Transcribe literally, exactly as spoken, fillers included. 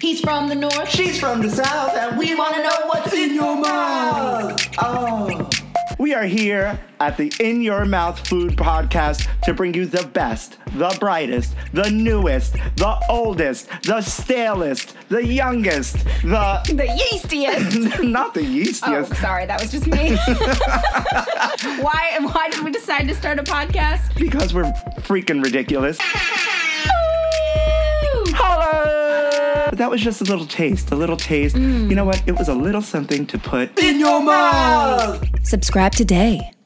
He's from the north. She's from the south. And we want to know what's in your mouth. Oh. We are here at the In Your Mouth Food Podcast to bring you the best, the brightest, the newest, the oldest, the stalest, the youngest, the... The yeastiest. Not the yeastiest. Oh, sorry, that was just me. why, why did we decide to start a podcast? Because we're freaking ridiculous. Hello! That was just a little taste, a little taste. Mm. You know what? It was a little something to put in your mouth. Subscribe today.